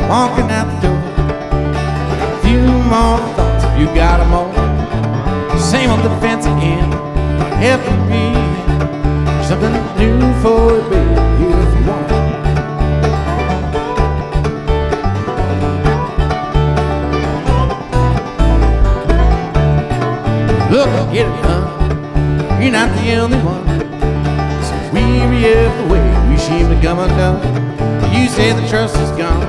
walking out the door. A few more thoughts, if you got them all. Same old defense again, helping me. Something new for you, baby, if you want. Look, get it done. You're not the only one. So weary of the way we seem to come undone. You say the trust is gone.